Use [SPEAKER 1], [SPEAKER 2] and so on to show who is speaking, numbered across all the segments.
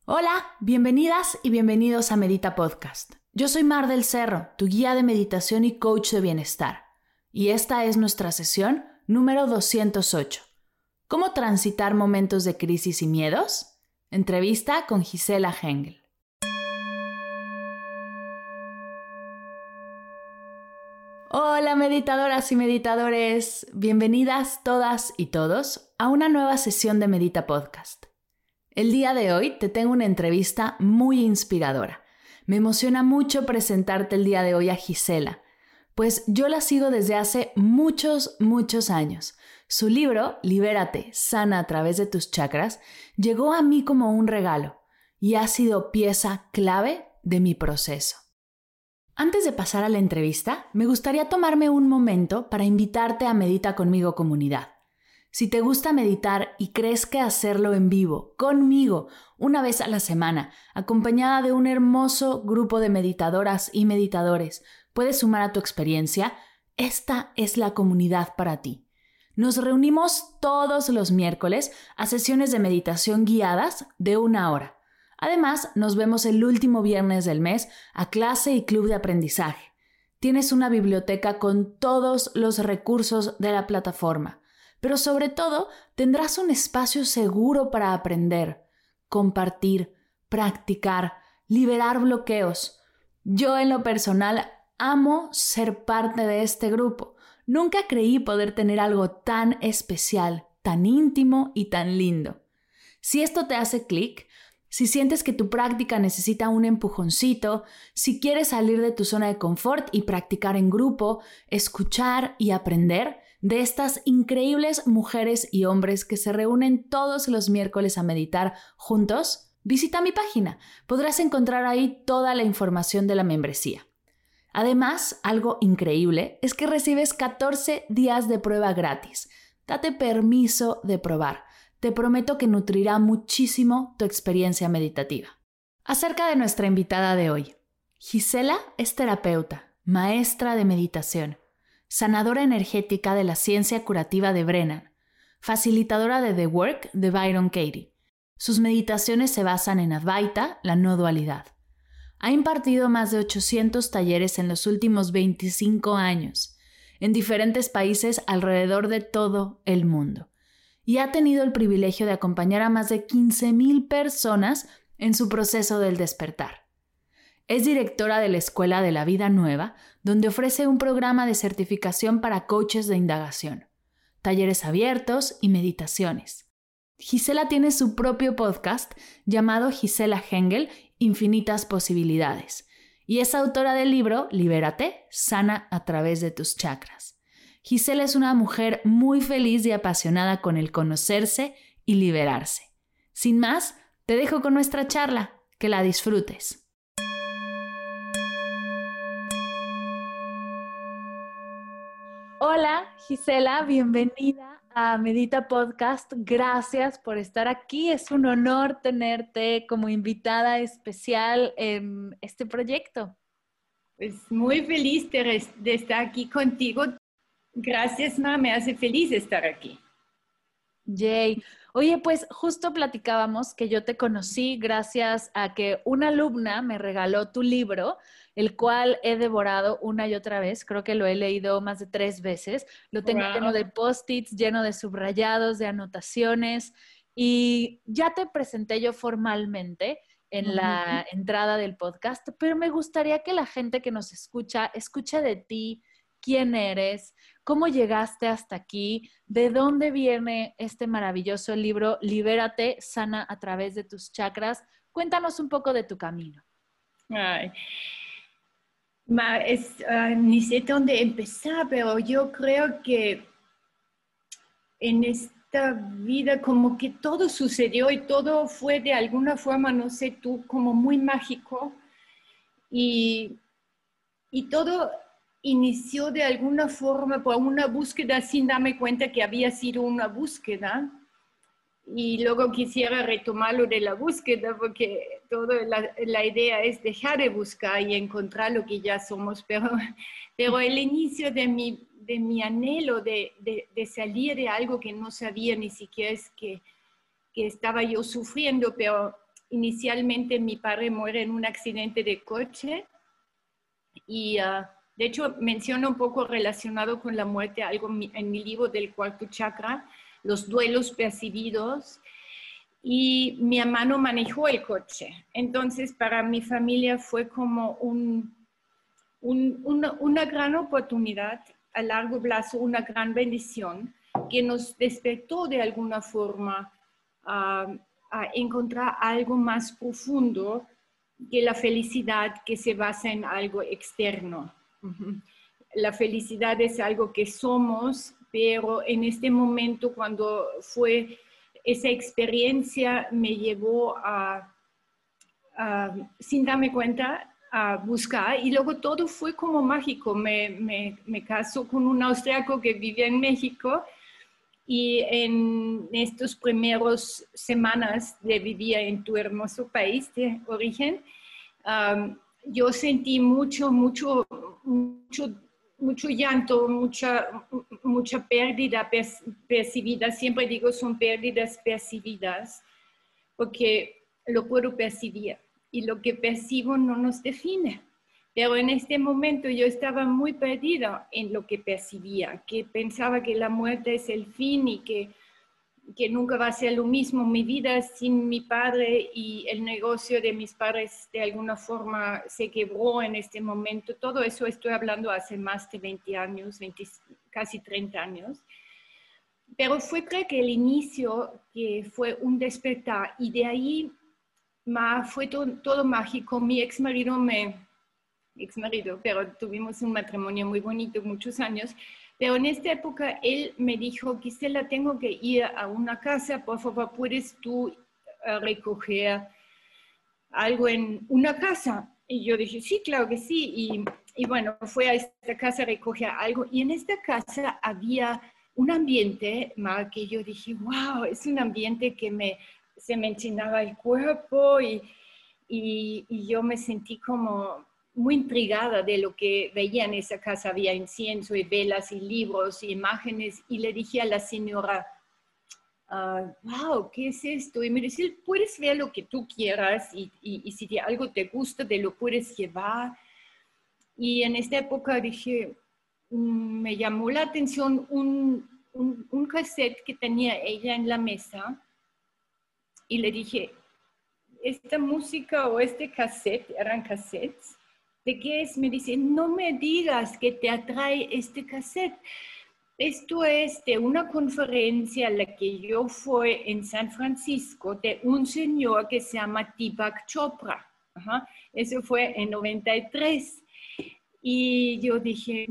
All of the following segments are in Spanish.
[SPEAKER 1] Hola, bienvenidas y bienvenidos a Medita Podcast. Yo soy Mar del Cerro, tu guía de meditación y coach de bienestar. Y esta es nuestra sesión número 208. ¿Cómo transitar momentos de crisis y miedos? Entrevista con Gisela Hengel. Hola meditadoras y meditadores, bienvenidas todas y todos a una nueva sesión de Medita Podcast. El día de hoy te tengo una entrevista muy inspiradora. Me emociona mucho presentarte el día de hoy a Gisela, pues yo la sigo desde hace muchos años. Su libro, Libérate, sana a través de tus chakras, llegó a mí como un regalo y ha sido pieza clave de mi proceso. Antes de pasar a la entrevista, me gustaría tomarme un momento para invitarte a Medita Conmigo Comunidad. Si te gusta meditar y crees que hacerlo en vivo, conmigo, una vez a la semana, acompañada de un hermoso grupo de meditadoras y meditadores, puedes sumar a tu experiencia, esta es la comunidad para ti. Nos reunimos todos los miércoles a sesiones de meditación guiadas de 1 hora. Además, nos vemos el último viernes del mes a clase y club de aprendizaje. Tienes una biblioteca con todos los recursos de la plataforma. Pero sobre todo, tendrás un espacio seguro para aprender, compartir, practicar, liberar bloqueos. Yo en lo personal amo ser parte de este grupo. Nunca creí poder tener algo tan especial, tan íntimo y tan lindo. Si esto te hace clic, si sientes que tu práctica necesita un empujoncito, si quieres salir de tu zona de confort y practicar en grupo, escuchar y aprender de estas increíbles mujeres y hombres que se reúnen todos los miércoles a meditar juntos, visita mi página. Podrás encontrar ahí toda la información de la membresía. Además, algo increíble es que recibes 14 días de prueba gratis. Date permiso de probar. Te prometo que nutrirá muchísimo tu experiencia meditativa. Acerca de nuestra invitada de hoy. Gisela es terapeuta, maestra de meditación, sanadora energética de la ciencia curativa de Brennan, facilitadora de The Work de Byron Katie. Sus meditaciones se basan en Advaita, la no dualidad. Ha impartido más de 800 talleres en los últimos 25 años, en diferentes países alrededor de todo el mundo, y ha tenido el privilegio de acompañar a más de 15,000 personas en su proceso del despertar. Es directora de la Escuela de la Vida Nueva, donde ofrece un programa de certificación para coaches de indagación, talleres abiertos y meditaciones. Gisela tiene su propio podcast llamado Gisela Hengel, Infinitas Posibilidades, y es autora del libro Libérate, sana a través de tus chakras. Gisela es una mujer muy feliz y apasionada con el conocerse y liberarse. Sin más, te dejo con nuestra charla. Que la disfrutes. Hola Gisela, bienvenida a Medita Podcast. Gracias por estar aquí. Es un honor tenerte como invitada especial en este proyecto.
[SPEAKER 2] Pues muy feliz de estar aquí contigo. Gracias, Ma, me hace feliz estar aquí.
[SPEAKER 1] Yay. Oye, pues justo platicábamos que yo te conocí gracias a que una alumna me regaló tu libro, el cual he devorado una y otra vez. Creo que lo he leído más de 3 veces. Lo tengo lleno de post-its, lleno de subrayados, de anotaciones. Y ya te presenté yo formalmente en la entrada del podcast, pero me gustaría que la gente que nos escuche de ti, quién eres, cómo llegaste hasta aquí, de dónde viene este maravilloso libro, Libérate, sana a través de tus chakras. Cuéntanos un poco de tu camino.
[SPEAKER 2] Ay. Ni sé dónde empezar, pero yo creo que en esta vida como que todo sucedió y todo fue de alguna forma, no sé tú, como muy mágico y todo inició de alguna forma por una búsqueda sin darme cuenta que había sido una búsqueda. Y luego quisiera retomar lo de la búsqueda porque toda la idea es dejar de buscar y encontrar lo que ya somos, pero el inicio de mi anhelo de salir de algo que no sabía ni siquiera es que estaba yo sufriendo, pero inicialmente mi padre muere en un accidente de coche y de hecho menciono un poco relacionado con la muerte algo en mi libro del cuarto chakra, los duelos percibidos. Y mi hermano manejó el coche. Entonces, para mi familia fue como una gran oportunidad a largo plazo, una gran bendición que nos despertó de alguna forma a encontrar algo más profundo que la felicidad que se basa en algo externo. La felicidad es algo que somos, pero en este momento cuando fue esa experiencia me llevó sin darme cuenta, a buscar y luego todo fue como mágico. Me casó con un austriaco que vivía en México y en estos primeros semanas de vivir en tu hermoso país de origen, yo sentí mucho llanto, mucha pérdida percibida. Siempre digo son pérdidas percibidas porque lo puedo percibir y lo que percibo no nos define. Pero en este momento yo estaba muy perdida en lo que percibía, que pensaba que la muerte es el fin y que nunca va a ser lo mismo mi vida sin mi padre, y el negocio de mis padres de alguna forma se quebró en este momento. Todo eso estoy hablando hace más de 20 años, casi 30 años. Pero fue, creo que el inicio, que fue un despertar, y de ahí fue todo mágico. Mi ex marido, pero tuvimos un matrimonio muy bonito, muchos años. Pero en esta época él me dijo: Gisela, tengo que ir a una casa, por favor, ¿puedes tú recoger algo en una casa? Y yo dije, sí, claro que sí. Y bueno, fue a esta casa a recoger algo. Y en esta casa había un ambiente, que yo dije, wow, es un ambiente que se me enchinaba el cuerpo y yo me sentí como muy intrigada de lo que veía en esa casa. Había incienso y velas y libros y imágenes, y le dije a la señora, wow, ¿qué es esto? Y me dice, puedes ver lo que tú quieras y si algo te gusta, te lo puedes llevar. Y en esta época dije, me llamó la atención un cassette que tenía ella en la mesa, y le dije, esta música o este cassette, eran cassettes, ¿de qué es? Me dice, no me digas que te atrae este cassette. Esto es de una conferencia a la que yo fui en San Francisco de un señor que se llama Deepak Chopra. Eso fue en 93. Y yo dije,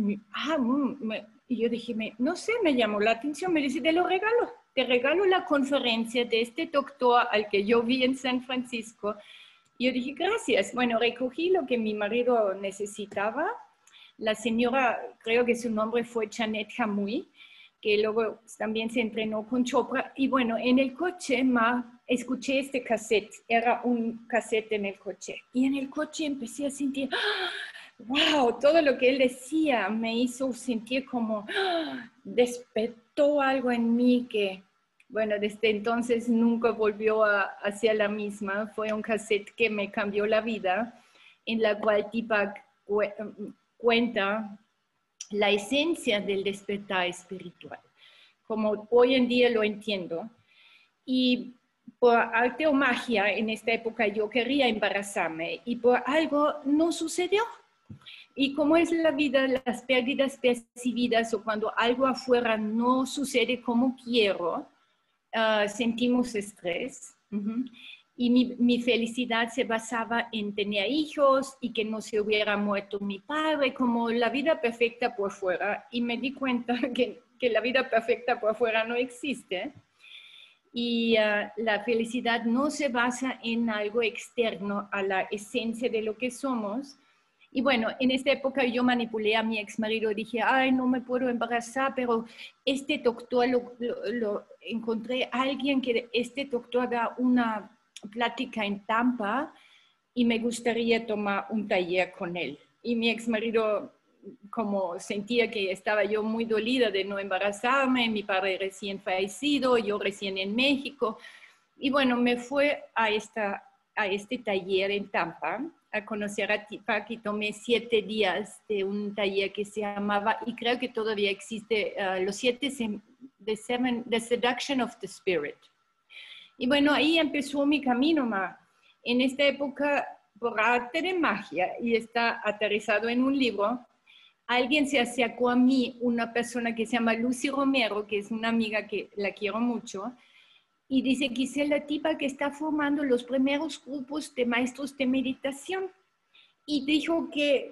[SPEAKER 2] no sé, me llamó la atención. Me dice, te regalo la conferencia de este doctor al que yo vi en San Francisco. Y yo dije, gracias. Bueno, recogí lo que mi marido necesitaba. La señora, creo que su nombre fue Janet Jamui, que luego también se entrenó con Chopra. Y bueno, en el coche escuché este cassette. Era un cassette en el coche. Y en el coche empecé a sentir, wow, todo lo que él decía me hizo sentir como, despertó algo en mí que, bueno, desde entonces nunca volvió a ser la misma. Fue un cassette que me cambió la vida, en la cual Deepak cuenta la esencia del despertar espiritual, como hoy en día lo entiendo. Y por arte o magia, en esta época yo quería embarazarme y por algo no sucedió. Y como es la vida, las pérdidas percibidas, o cuando algo afuera no sucede como quiero, sentimos estrés. Y mi felicidad se basaba en tener hijos y que no se hubiera muerto mi padre, como la vida perfecta por fuera. Y me di cuenta que la vida perfecta por fuera no existe. Y la felicidad no se basa en algo externo a la esencia de lo que somos. Y bueno, en esta época yo manipulé a mi ex marido. Dije, ay, no me puedo embarazar, pero este doctor lo encontré a alguien que este doctor da una plática en Tampa y me gustaría tomar un taller con él. Y mi ex marido, como sentía que estaba yo muy dolida de no embarazarme, mi padre recién fallecido, yo recién en México, y bueno, me fue a a este taller en Tampa, a conocer a Deepak, y tomé 7 días de un taller que se llamaba, y creo que todavía existe, los 7 The Seduction of the Spirit. Y bueno, ahí empezó mi camino, Ma. En esta época, por arte de magia, y está aterrizado en un libro, alguien se acercó a mí, una persona que se llama Lucy Romero, que es una amiga que la quiero mucho, y dice: Gisela, Deepak que está formando los primeros grupos de maestros de meditación. Y dijo que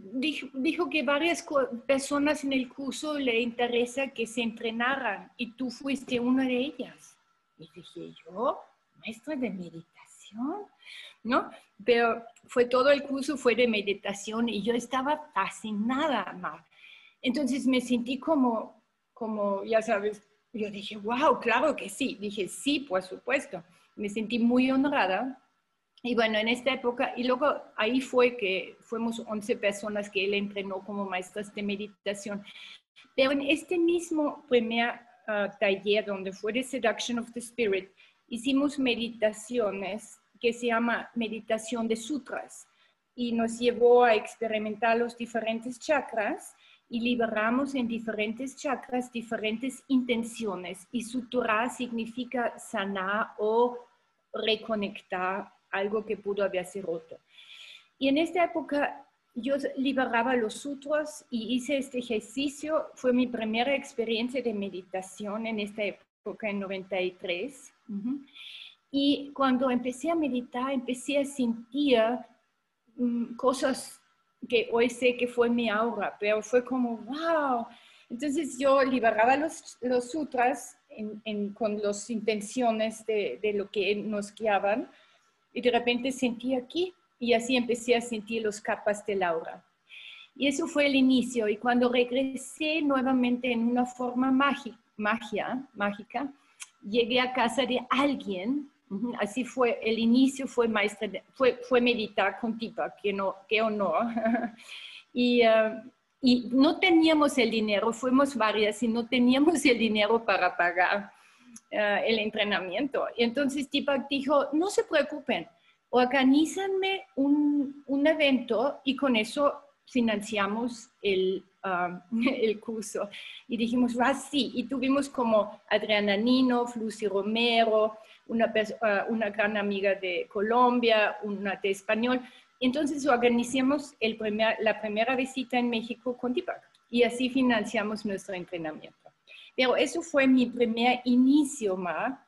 [SPEAKER 2] varias personas en el curso le interesa que se entrenaran, y tú fuiste una de ellas. Y dije, ¿yo? ¿Maestra de meditación? ¿No? Pero todo el curso fue de meditación y yo estaba fascinada, Ma. Entonces me sentí como, ya sabes, yo dije, wow, claro que sí. Dije, sí, por supuesto. Me sentí muy honrada. Y bueno, en esta época, y luego ahí fue que fuimos 11 personas que él entrenó como maestras de meditación. Pero en este mismo primer taller, donde fue The Seduction of the Spirit, hicimos meditaciones que se llama meditación de sutras. Y nos llevó a experimentar los diferentes chakras y liberamos en diferentes chakras diferentes intenciones. Y suturar significa sanar o reconectar algo que pudo haberse roto. Y en esta época yo liberaba los sutras y hice este ejercicio. Fue mi primera experiencia de meditación en esta época, en 93. Y cuando empecé a meditar, empecé a sentir cosas que hoy sé que fue mi aura, pero fue como, wow. Entonces yo liberaba los sutras con las intenciones de lo que nos guiaban, y de repente sentí aquí, y así empecé a sentir las capas del aura. Y eso fue el inicio, y cuando regresé nuevamente en una forma mágica, llegué a casa de alguien. Así fue, el inicio fue fue meditar con Deepak, qué honor. Y no teníamos el dinero, fuimos varias y no teníamos el dinero para pagar el entrenamiento. Y entonces Deepak dijo, no se preocupen, organízanme un evento y con eso financiamos el curso. Y dijimos, sí, y tuvimos como Adriana Nino, Lucy Romero, una gran amiga de Colombia, una de español. Entonces organizamos la primera visita en México con Deepak, y así financiamos nuestro entrenamiento. Pero eso fue mi primer inicio, Ma,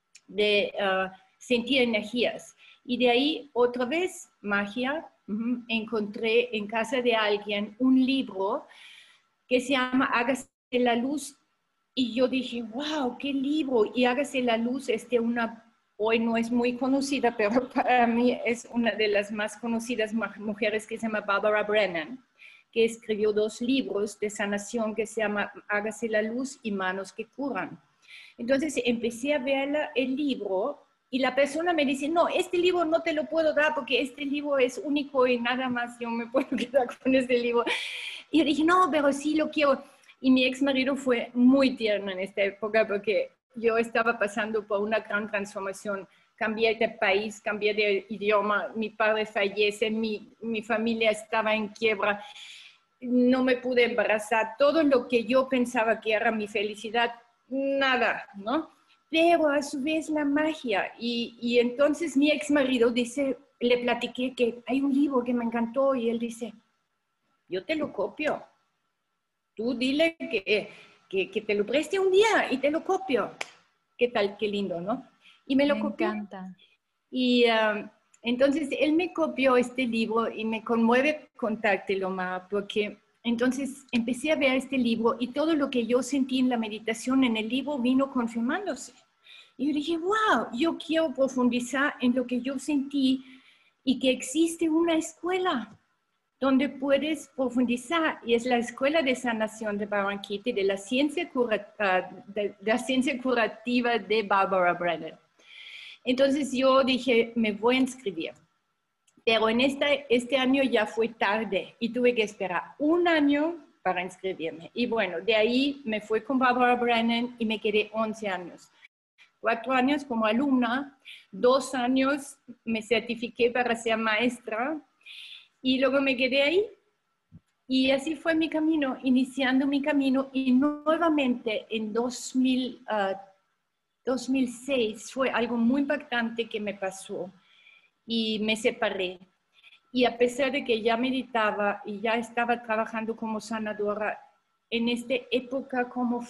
[SPEAKER 2] de sentir energías. Y de ahí, otra vez, magia. Encontré en casa de alguien un libro que se llama Hágase la Luz. Y yo dije, wow, qué libro. Y Hágase la Luz es hoy no es muy conocida, pero para mí es una de las más conocidas mujeres, que se llama Barbara Brennan, que escribió 2 libros de sanación que se llama Hágase la Luz y Manos que Curan. Entonces empecé a ver el libro, y la persona me dice, no, este libro no te lo puedo dar porque este libro es único y nada más yo me puedo quedar con este libro. Y yo dije, no, pero sí lo quiero. Y mi ex marido fue muy tierno en esta época, porque yo estaba pasando por una gran transformación. Cambié de país, cambié de idioma, mi padre fallece, mi familia estaba en quiebra, no me pude embarazar, todo lo que yo pensaba que era mi felicidad, nada, ¿no? Pero a su vez la magia. Y entonces mi ex marido dice, le platiqué que hay un libro que me encantó, y él dice, yo te lo copio. Tú dile que te lo preste un día y te lo copio. ¿Qué tal? Qué lindo, ¿no? Y me lo copió.
[SPEAKER 1] Me encanta.
[SPEAKER 2] Y entonces él me copió este libro, y me conmueve contártelo, Ma, porque entonces empecé a ver este libro, y todo lo que yo sentí en la meditación en el libro vino confirmándose. Y yo dije, wow, yo quiero profundizar en lo que yo sentí, y que existe una escuela donde puedes profundizar, y es la Escuela de Sanación de Barranquilla, de la ciencia curativa de Barbara Brennan. Entonces yo dije, me voy a inscribir. Pero en este año ya fue tarde, y tuve que esperar 1 año para inscribirme. Y bueno, de ahí me fui con Barbara Brennan y me quedé 11 años. 4 años como alumna, 2 años me certifiqué para ser maestra y luego me quedé ahí. Y así fue mi camino, iniciando mi camino, y nuevamente en 2006 fue algo muy impactante que me pasó y me separé. Y a pesar de que ya meditaba y ya estaba trabajando como sanadora, en esta época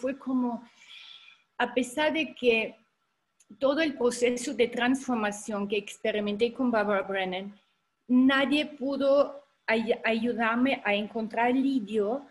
[SPEAKER 2] a pesar de que todo el proceso de transformación que experimenté con Barbara Brennan, nadie pudo ayudarme a encontrar alivio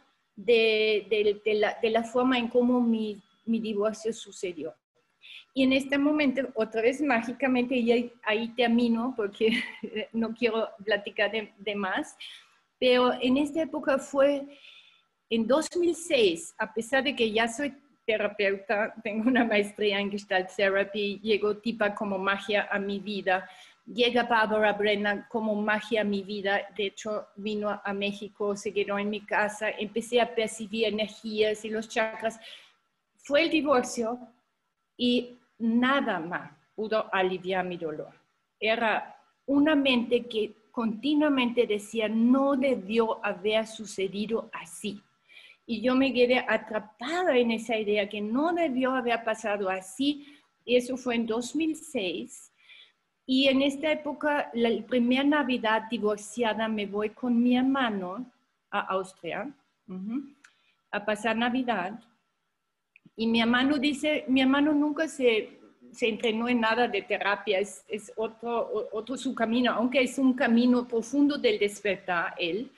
[SPEAKER 2] de la forma en cómo mi divorcio sucedió. Y en este momento, otra vez mágicamente, y ahí termino porque no quiero platicar de más, pero en esta época fue en 2006, a pesar de que ya soy terapeuta, tengo una maestría en Gestalt Therapy, llegó Tipa como magia a mi vida, llega Barbara Brennan como magia a mi vida, de hecho vino a México, se quedó en mi casa, empecé a percibir energías y los chakras. Fue el divorcio y nada más pudo aliviar mi dolor. Era una mente que continuamente decía, no debió haber sucedido así. Y yo me quedé atrapada en esa idea que no debió haber pasado así. Y eso fue en 2006. Y en esta época, la primera Navidad divorciada, me voy con mi hermano a Austria a pasar Navidad. Y mi hermano nunca se entrenó en nada de terapia, es otro su camino, aunque es un camino profundo del despertar él.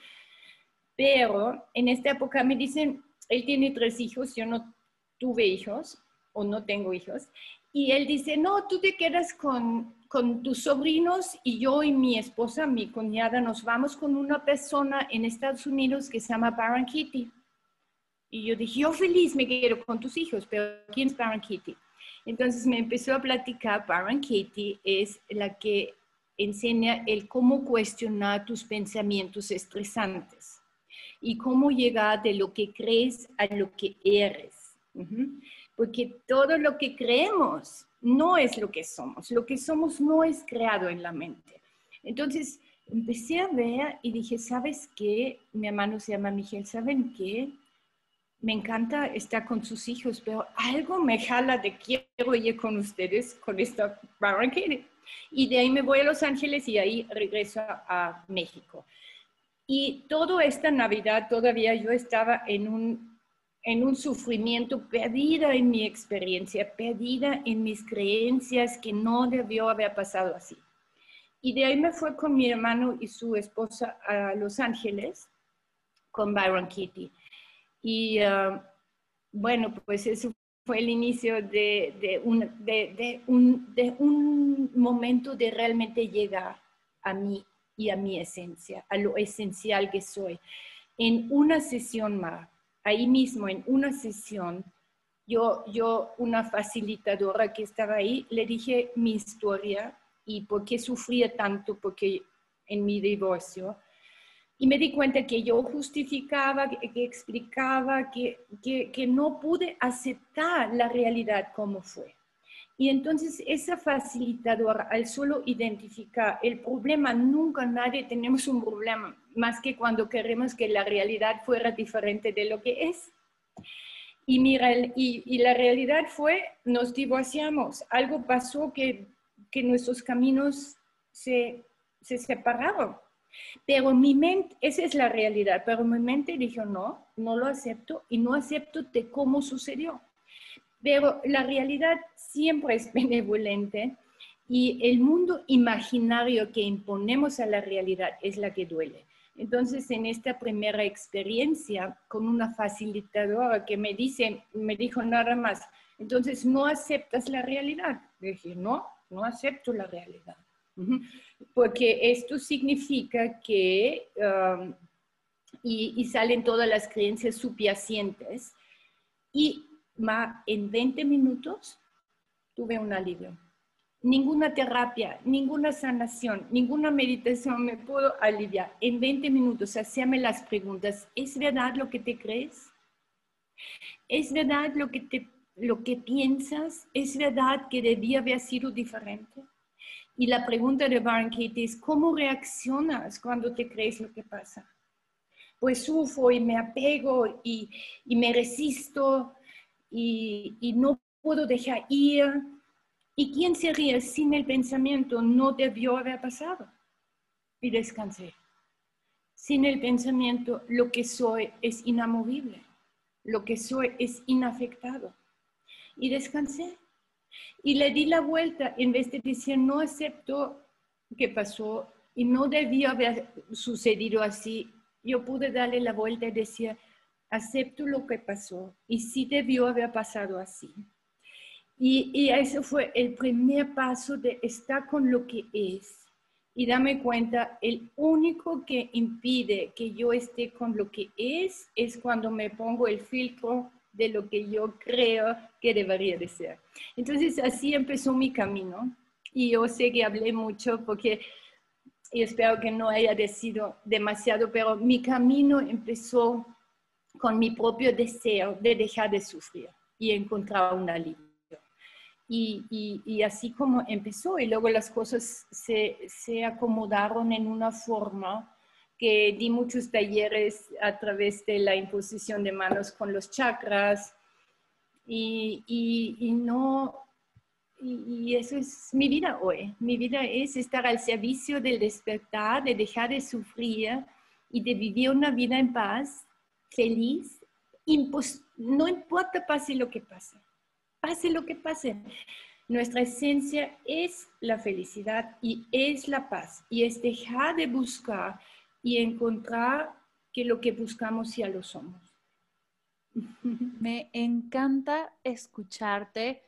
[SPEAKER 2] Pero en esta época me dicen, él tiene 3 hijos, yo no tuve hijos o no tengo hijos. Y él dice, no, tú te quedas con tus sobrinos y yo y mi esposa, mi cuñada, nos vamos con una persona en Estados Unidos que se llama Byron Katie. Y yo dije, yo feliz me quedo con tus hijos, pero ¿quién es Byron Katie? Entonces me empezó a platicar, Byron Katie es la que enseña el cómo cuestionar tus pensamientos estresantes y cómo llegar de lo que crees a lo que eres. Porque todo lo que creemos no es lo que somos no es creado en la mente. Entonces empecé a ver y dije, ¿sabes qué? Mi hermano se llama Miguel, ¿saben qué? Me encanta estar con sus hijos, pero algo me jala de quiero ir con ustedes, con esta Byron Katie. Y de ahí me voy a Los Ángeles y ahí regreso a México. Y toda esta Navidad todavía yo estaba en un sufrimiento, perdida en mi experiencia, perdida en mis creencias, que no debió haber pasado así. Y de ahí me fui con mi hermano y su esposa a Los Ángeles con Byron Katie. Y bueno, pues eso fue el inicio de un momento de realmente llegar a mí y a mi esencia, a lo esencial que soy. En una sesión más, ahí mismo en una sesión, yo una facilitadora que estaba ahí, le dije mi historia y por qué sufría tanto porque en mi divorcio. Y me di cuenta que yo justificaba, que explicaba, que no pude aceptar la realidad como fue. Y entonces esa facilitadora, al solo identificar el problema, nunca nadie tenemos un problema, más que cuando queremos que la realidad fuera diferente de lo que es. Y la realidad fue, nos divorciamos. Algo pasó que nuestros caminos se separaron. Pero mi mente, esa es la realidad, pero mi mente dijo, no lo acepto y no acepto de cómo sucedió. Pero la realidad siempre es benevolente y el mundo imaginario que imponemos a la realidad es la que duele. Entonces, en esta primera experiencia con una facilitadora que me dijo nada más, entonces, ¿no aceptas la realidad? Le dije, no acepto la realidad. Porque esto significa que, y salen todas las creencias subyacentes, y en 20 minutos tuve un alivio. Ninguna terapia, ninguna sanación, ninguna meditación me pudo aliviar. En 20 minutos, hacerme las preguntas, ¿es verdad lo que te crees? ¿Es verdad lo que lo que piensas, es verdad que debía haber sido diferente. Y la pregunta de Byron Katie es, ¿cómo reaccionas cuando te crees lo que pasa? Pues sufro y me apego y me resisto y no puedo dejar ir. ¿Y quién se ríe sin el pensamiento? No debió haber pasado. Y descansé. Sin el pensamiento, lo que soy es inamovible. Lo que soy es inafectado. Y descansé. Y le di la vuelta en vez de decir, no acepto que pasó y no debió haber sucedido así. Yo pude darle la vuelta y decir, acepto lo que pasó y sí debió haber pasado así. Y ese fue el primer paso de estar con lo que es. Y darme cuenta, el único que impide que yo esté con lo que es cuando me pongo el filtro de lo que yo creo que debería de ser. Entonces, así empezó mi camino. Y yo sé que hablé mucho porque y espero que no haya sido demasiado, pero mi camino empezó con mi propio deseo de dejar de sufrir y encontrar un alivio. Y así como empezó, y luego las cosas se acomodaron en una forma que di muchos talleres a través de la imposición de manos con los chakras, y eso es mi vida hoy. Mi vida es estar al servicio del despertar, de dejar de sufrir y de vivir una vida en paz, feliz. No importa pase lo que pase. Pase lo que pase. Nuestra esencia es la felicidad y es la paz. Y es dejar de buscar y encontrar que lo que buscamos ya lo somos.
[SPEAKER 1] Me encanta escucharte.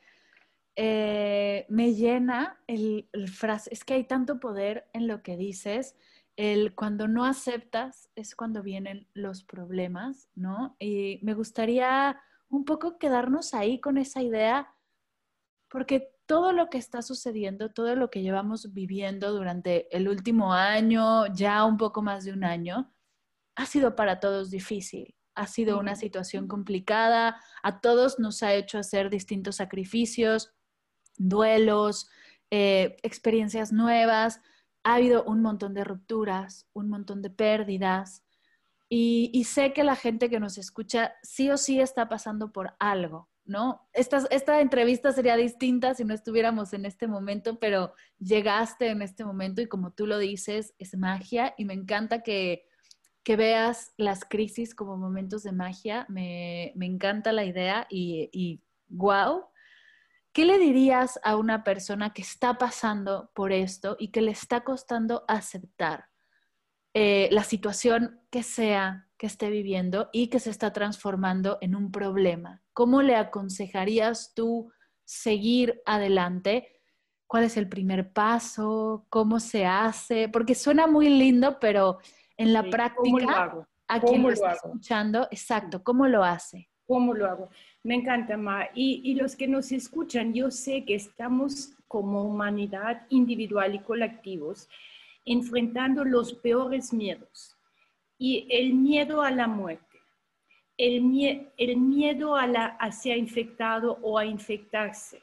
[SPEAKER 1] Me llena el frase. Es que hay tanto poder en lo que dices. Cuando no aceptas es cuando vienen los problemas, ¿no? Y me gustaría un poco quedarnos ahí con esa idea, porque todo lo que está sucediendo, todo lo que llevamos viviendo durante el último año, ya un poco más de un año, ha sido para todos difícil. Ha sido una situación complicada, a todos nos ha hecho hacer distintos sacrificios, duelos, experiencias nuevas. Ha habido un montón de rupturas, un montón de pérdidas. Y sé que la gente que nos escucha sí o sí está pasando por algo, ¿no? Esta entrevista sería distinta si no estuviéramos en este momento, pero llegaste en este momento y como tú lo dices, es magia y me encanta que veas las crisis como momentos de magia. Me encanta la idea y wow. ¿Qué le dirías a una persona que está pasando por esto y que le está costando aceptar la situación que sea que esté viviendo y que se está transformando en un problema? ¿Cómo le aconsejarías tú seguir adelante? ¿Cuál es el primer paso? ¿Cómo se hace? Porque suena muy lindo, pero en la
[SPEAKER 2] Sí, ¿cómo lo
[SPEAKER 1] práctica,
[SPEAKER 2] hago?
[SPEAKER 1] a quien
[SPEAKER 2] ¿Cómo
[SPEAKER 1] lo
[SPEAKER 2] lo
[SPEAKER 1] está
[SPEAKER 2] hago?
[SPEAKER 1] escuchando, exacto, ¿cómo lo hace?
[SPEAKER 2] ¿Cómo lo hago? Me encanta, Ma. Y los que nos escuchan, yo sé que estamos como humanidad individual y colectivos enfrentando los peores miedos. Y el miedo a la muerte, el miedo a ser infectado o a infectarse,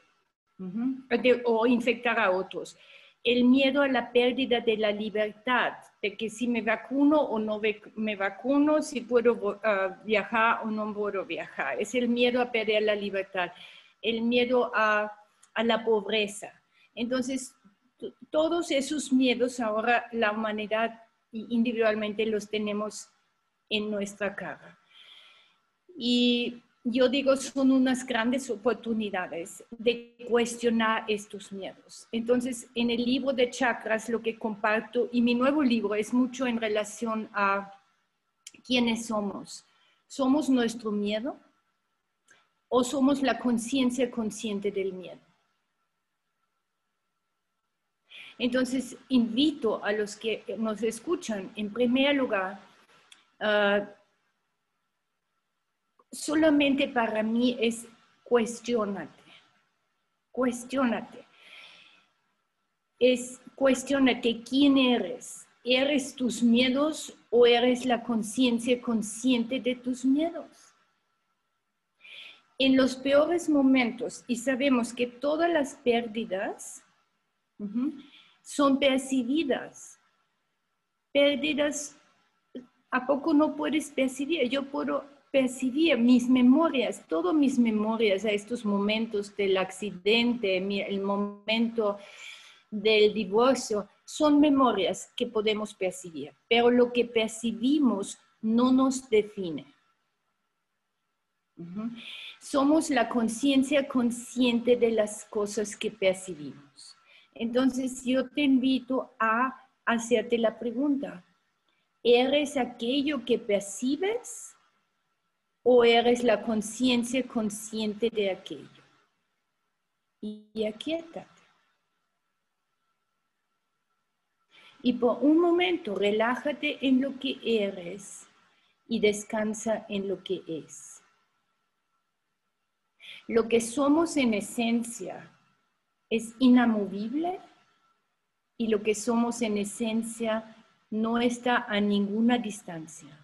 [SPEAKER 2] o infectar a otros. El miedo a la pérdida de la libertad, de que si me vacuno o no me vacuno, si puedo viajar o no puedo viajar. Es el miedo a perder la libertad, el miedo a la pobreza. Entonces, todos esos miedos ahora la humanidad individualmente los tenemos en nuestra cara. Y yo digo, son unas grandes oportunidades de cuestionar estos miedos. Entonces, en el libro de chakras, lo que comparto, y mi nuevo libro es mucho en relación a quiénes somos. ¿Somos nuestro miedo o somos la conciencia consciente del miedo? Entonces, invito a los que nos escuchan, en primer lugar, solamente para mí es cuestiónate. Cuestiónate. Es cuestiónate quién eres. ¿Eres tus miedos o eres la conciencia consciente de tus miedos? en los peores momentos, y sabemos que todas las pérdidas son percibidas. Pérdidas, ¿a poco no puedes percibir? Yo puedo percibir mis memorias, todas mis memorias a estos momentos del accidente, el momento del divorcio, son memorias que podemos percibir, pero lo que percibimos no nos define. Somos la conciencia consciente de las cosas que percibimos. Entonces yo te invito a hacerte la pregunta: ¿eres aquello que percibes o eres la conciencia consciente de aquello? Y aquíétate. Y por un momento relájate en lo que eres y descansa en lo que es. Lo que somos en esencia es inamovible y lo que somos en esencia no está a ninguna distancia.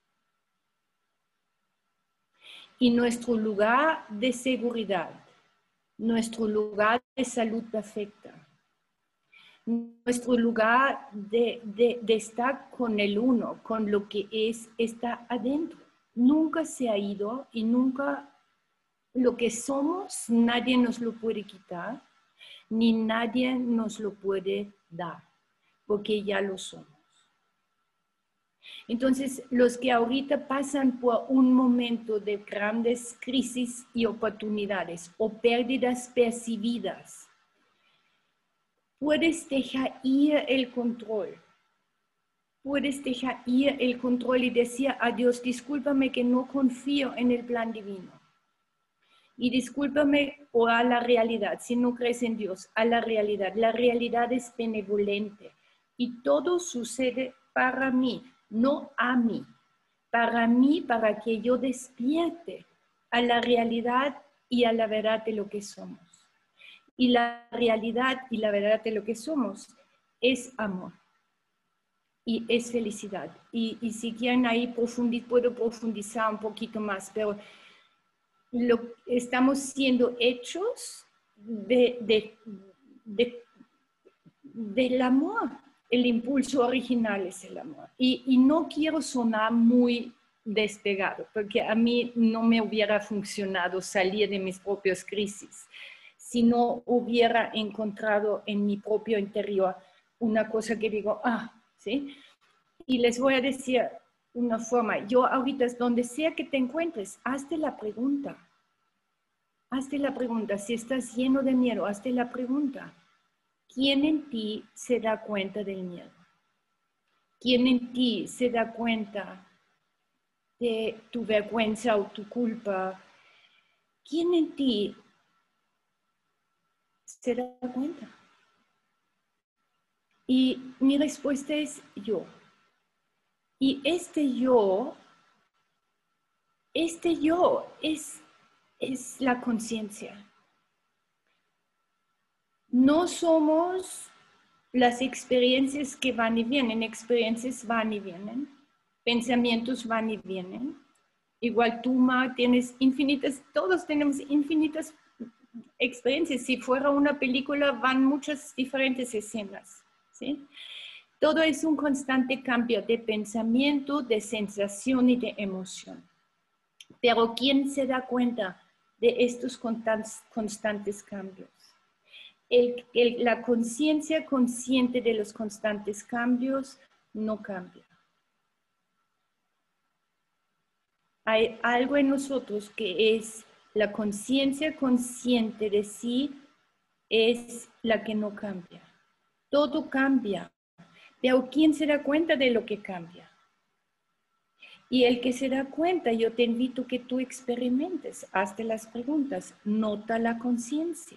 [SPEAKER 2] Y nuestro lugar de seguridad, nuestro lugar de salud perfecta, nuestro lugar de estar con el uno, con lo que es, está adentro. Nunca se ha ido y nunca lo que somos, nadie nos lo puede quitar, ni nadie nos lo puede dar, porque ya lo somos. Entonces, los que ahorita pasan por un momento de grandes crisis y oportunidades o pérdidas percibidas, puedes dejar ir el control. Puedes dejar ir el control y decir a Dios: discúlpame que no confío en el plan divino. Y discúlpame, o a la realidad, si no crees en Dios, a la realidad. La realidad es benevolente y todo sucede para mí, no a mí. Para mí, para que yo despierte a la realidad y a la verdad de lo que somos. Y la realidad y la verdad de lo que somos es amor y es felicidad. Y si quieren ahí puedo profundizar un poquito más, pero estamos siendo hechos del amor. El impulso original es el amor. Y no quiero sonar muy despegado, porque a mí no me hubiera funcionado salir de mis propias crisis si no hubiera encontrado en mi propio interior una cosa que digo, ¿sí? Y les voy a decir una forma. Yo ahorita, donde sea que te encuentres, hazte la pregunta. Hazte la pregunta. Si estás lleno de miedo, hazte la pregunta: ¿quién en ti se da cuenta del miedo? ¿Quién en ti se da cuenta de tu vergüenza o tu culpa? ¿Quién en ti se da cuenta? Y mi respuesta es yo. Y este yo es la conciencia. No somos las experiencias que van y vienen. Experiencias van y vienen. Pensamientos van y vienen. Igual tú, Ma, tienes infinitas, todos tenemos infinitas experiencias. Si fuera una película, van muchas diferentes escenas, ¿sí? Todo es un constante cambio de pensamiento, de sensación y de emoción. Pero ¿quién se da cuenta de estos constantes cambios? La conciencia consciente de los constantes cambios no cambia. Hay algo en nosotros que es la conciencia consciente de sí, es la que no cambia. Todo cambia, pero ¿quién se da cuenta de lo que cambia? Y el que se da cuenta, yo te invito a que tú experimentes, hazte las preguntas, nota la conciencia.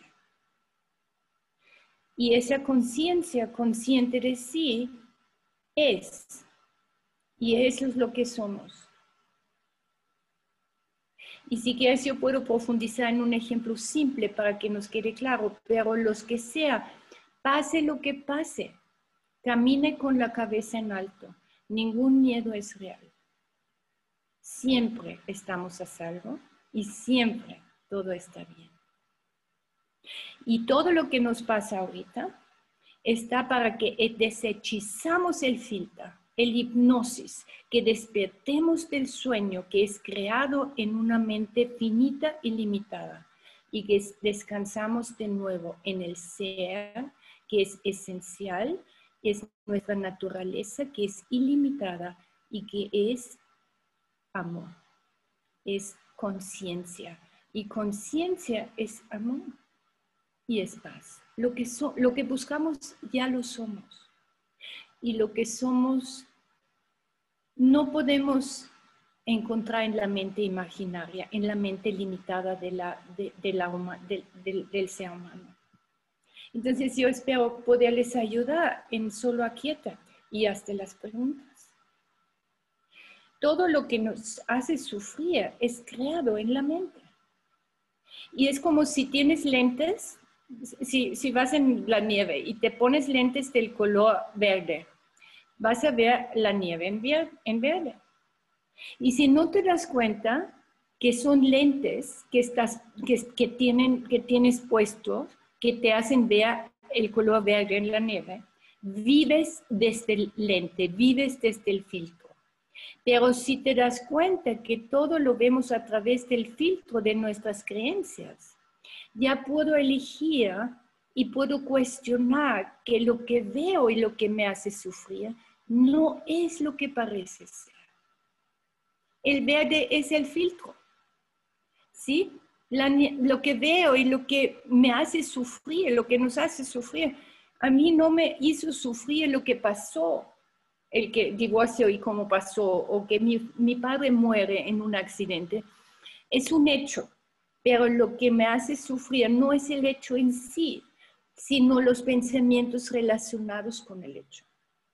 [SPEAKER 2] Y esa conciencia consciente de sí es, y eso es lo que somos. Y si quieres yo puedo profundizar en un ejemplo simple para que nos quede claro, pero los que sea, pase lo que pase, camine con la cabeza en alto, ningún miedo es real. Siempre estamos a salvo y siempre todo está bien. Y todo lo que nos pasa ahorita está para que desechizamos el filtro, el hipnosis, que despertemos del sueño que es creado en una mente finita y limitada y que descansamos de nuevo en el ser, que es esencial, es nuestra naturaleza, que es ilimitada y que es amor, es conciencia. Y conciencia es amor y es paz. Lo que buscamos ya lo somos. Y lo que somos no podemos encontrar en la mente imaginaria, en la mente limitada del ser humano. Entonces yo espero poderles ayudar en solo aquietate y hazte las preguntas. Todo lo que nos hace sufrir es creado en la mente. Y es como si tienes lentes, si vas en la nieve y te pones lentes del color verde, vas a ver la nieve en verde. Y si no te das cuenta que son lentes que tienes puestos, que te hacen ver el color verde en la nieve, vives desde el lente, vives desde el filtro. Pero si te das cuenta que todo lo vemos a través del filtro de nuestras creencias, ya puedo elegir y puedo cuestionar que lo que veo y lo que me hace sufrir no es lo que parece ser. El verde es el filtro, ¿sí? Lo que veo y lo que me hace sufrir, lo que nos hace sufrir, a mí no me hizo sufrir lo que pasó, el que divorcio y cómo pasó, o que mi padre muere en un accidente. Es un hecho, pero lo que me hace sufrir no es el hecho en sí, sino los pensamientos relacionados con el hecho.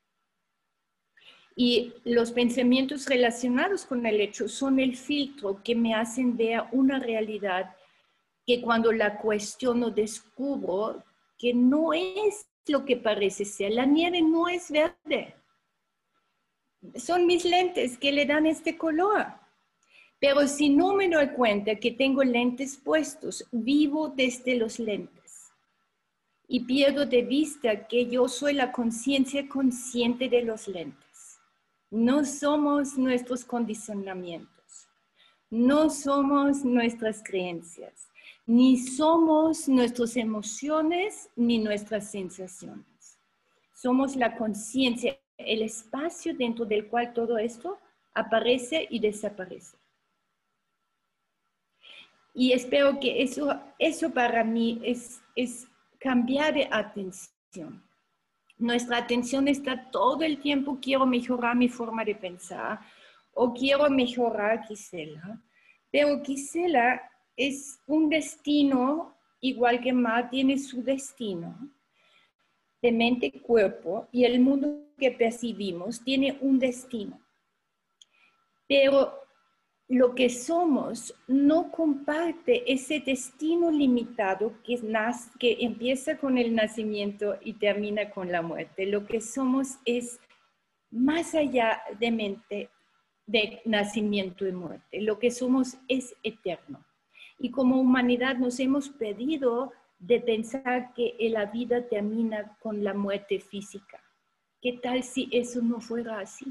[SPEAKER 2] Y los pensamientos relacionados con el hecho son el filtro que me hacen ver una realidad que cuando la cuestiono descubro que no es lo que parece ser. La nieve no es verde. Son mis lentes que le dan este color. Pero si no me doy cuenta que tengo lentes puestos, vivo desde los lentes. Y pierdo de vista que yo soy la conciencia consciente de los lentes. No somos nuestros condicionamientos, no somos nuestras creencias, ni somos nuestras emociones ni nuestras sensaciones. Somos la conciencia, el espacio dentro del cual todo esto aparece y desaparece. Y espero que eso para mí es cambiar de atención. Nuestra atención está todo el tiempo, quiero mejorar mi forma de pensar o quiero mejorar Gisela. Pero Gisela es un destino, igual que Ma tiene su destino de mente y cuerpo, y el mundo que percibimos tiene un destino. Pero lo que somos no comparte ese destino limitado que empieza con el nacimiento y termina con la muerte. Lo que somos es más allá de mente, de nacimiento y muerte. Lo que somos es eterno. Y como humanidad nos hemos pedido de pensar que la vida termina con la muerte física. ¿Qué tal si eso no fuera así?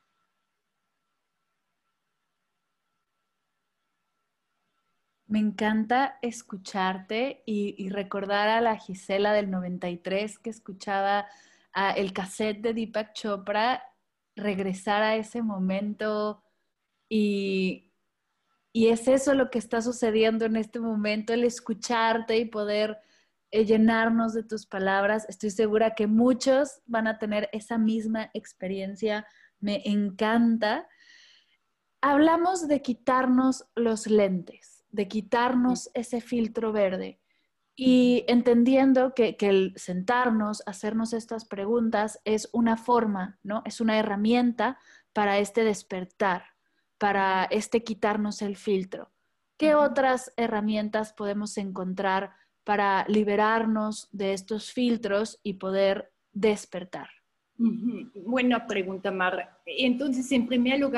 [SPEAKER 1] Me encanta escucharte y recordar a la Gisela del 93 que escuchaba el cassette de Deepak Chopra, regresar a ese momento y, y es eso lo que está sucediendo en este momento, el escucharte y poder llenarnos de tus palabras. Estoy segura que muchos van a tener esa misma experiencia. Me encanta. Hablamos de quitarnos los lentes, de quitarnos ese filtro verde y entendiendo que el sentarnos, hacernos estas preguntas es una forma, ¿no? Es una herramienta para este despertar, para este quitarnos el filtro. ¿Qué otras herramientas podemos encontrar para liberarnos de estos filtros y poder despertar?
[SPEAKER 2] Buena pregunta, Mar. Entonces, en primer lugar,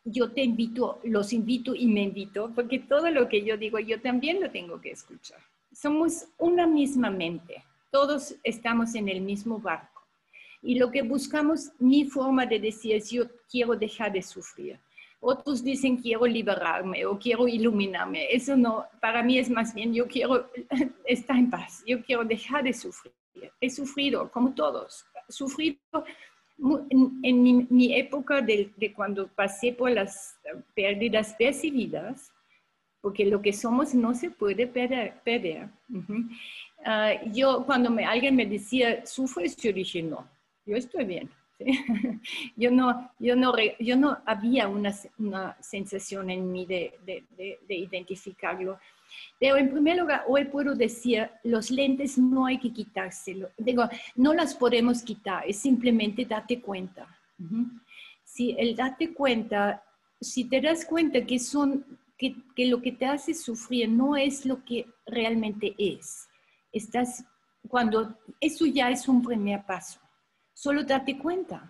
[SPEAKER 2] yo te invito, los invito y me invito, porque todo lo que yo digo, yo también lo tengo que escuchar. Somos una misma mente, todos estamos en el mismo barco. Y lo que buscamos, mi forma de decir es, yo quiero dejar de sufrir. Otros dicen, quiero liberarme o quiero iluminarme. Eso no, para mí es más bien, yo quiero estar en paz, yo quiero dejar de sufrir. He sufrido, como todos, sufrido en mi época de cuando pasé por las pérdidas percibidas, porque lo que somos no se puede perder. Yo, cuando alguien me decía, ¿sufres? Yo dije, no, yo estoy bien. ¿Sí? Yo no había una sensación en mí de identificarlo. Pero en primer lugar, hoy puedo decir, los lentes no hay que quitárselo. Digo, no las podemos quitar, es simplemente date cuenta. Si el date cuenta, si te das cuenta que lo que te hace sufrir no es lo que realmente es. Eso ya es un primer paso. Solo date cuenta.